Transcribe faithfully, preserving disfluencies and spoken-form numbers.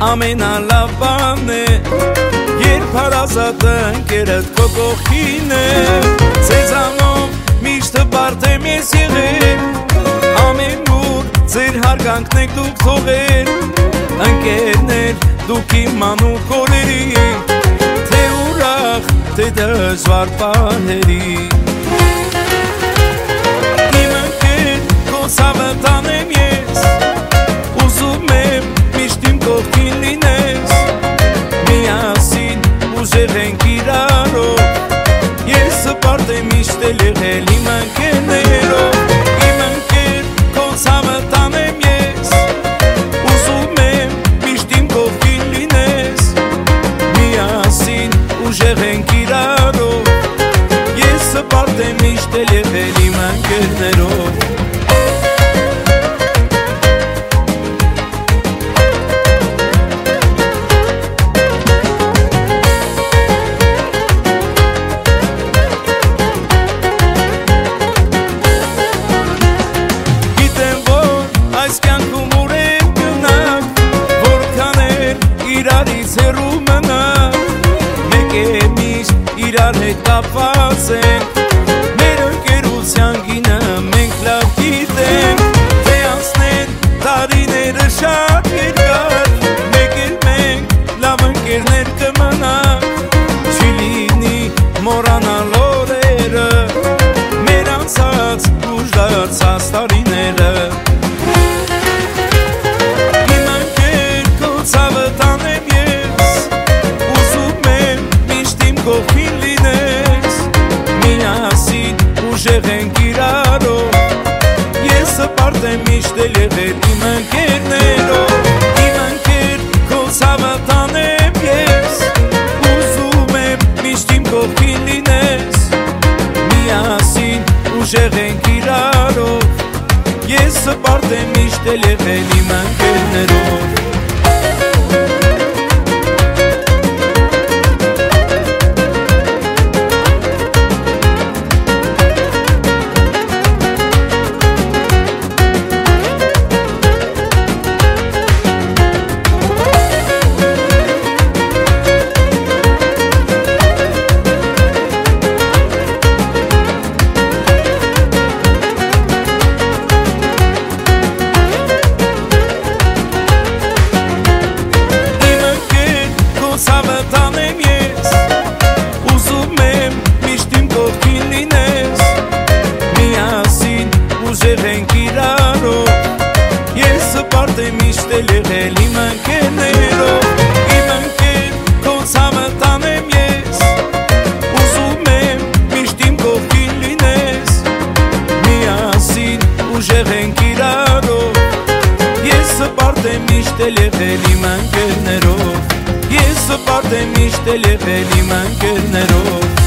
ամենալավ բանն է, երբ հարազատ ընկերդ քո կողքին է, ձեզանով միշտ բարդ եմ ես եղել, ամենուր ձեր հարգանքն եք դուք թողել, ընկերներ դուք իմ մանուկ օրերի, թե ուրախ, թե դժվար պահերի, իմ ընկեր քո ցավը տանեմ ես, ուզում եմ միշտ իմ կողքին լինես, միասին ուժեղ ենք իրարով, ես հպարտ եմ միշտ էլ եղել իմ ընկերներով, իմ ընկեր քո ցավը տանեմ ես, ուզում եմ միշտ իմ կողքին լինես, միասին ուժեղ ենք իրարով, ես հպարտ եմ միշտ էլ եղել իմ ընկերներով. Իրարից հեռու մնանք, մեկ է միշտ իրար հետ կապված ենք, մեր ընկերության գինը մենք լավ գիտենք, թե անցնեն տարիները շատ երկար, մեկ էլ մենք լավ ընկերներ կմնանք, չի լինի մոռանալ օրերը, մեր անցած ուժ դարձած տարիները. Կողքին լինես, միասին ուժեղ ենք իրարով, ես հպարտ եմ միշտ էլ եղել իմ ընկերներով, իմ ընկեր քո ցավը տանեմ ես, ուզում եմ միշտ իմ կողքին լինես, միասին ուժեղ ենք իրարով, ես հպարտ եմ միշտ էլ եղել իմ ընկերներով. Ցավը տանեմ ես, ուզում եմ միշտ իմ կողքին լինես, միասին ուժեղ ենք իրարով, ես հպարտ եմ միշտ էլ եղել իմ ընկերներով, իմ ընկեր քո ցավը տանեմ ես, ուզում եմ միշտ իմ կողքին լինես, միասին ուժեղ ենք իրարով, ես հպարտ եմ միշտ էլ եղել իմ ընկերներով, ես հպարտ եմ միշտ էլ եղել իմ ընկերներով.